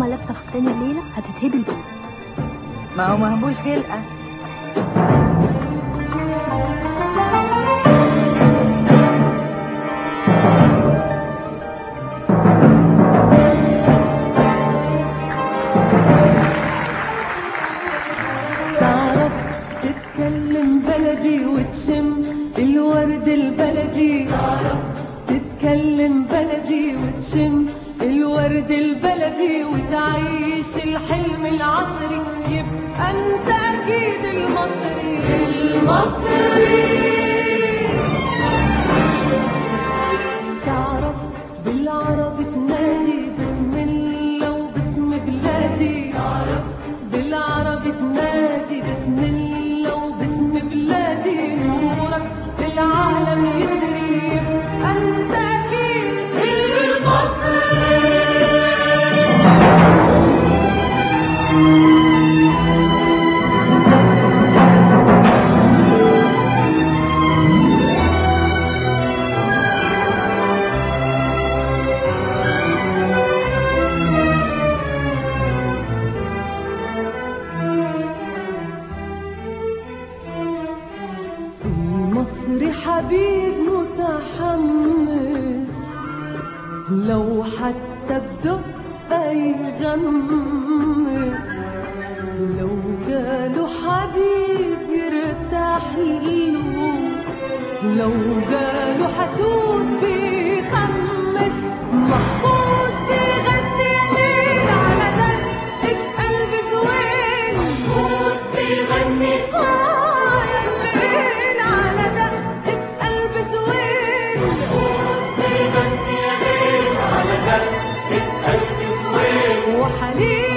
ماما لابسه فستان الليله هتتهبل بيه. ما هو مهبول خلقه. تعرف تتكلم بلدي وتشم الورد البلدي، تعرف تتكلم بلدي وتشم الورد البلدي وتعيش الحلم العصري، يبقى انت اكيد المصري المصري. تعرف بالعربي تنادي بسم الله وباسم بلادي، تعرف بالعربي تنادي بسم الله وباسم بلادي، نورك العالم يسري، يبقى انت اكيد المصري. المصري حبيب متحمس، لو حتى بدقة يغمس، لو جاله حبيب يرتاح له، لو جاله حسود بيخمس، محفوظ بيغني يا ليل على دقة قلب زوين، محفوظ بيغني يا ليل على دقة قلب زوين، محفوظ بيغني يا ليل على دقة قلب زوين، وحليم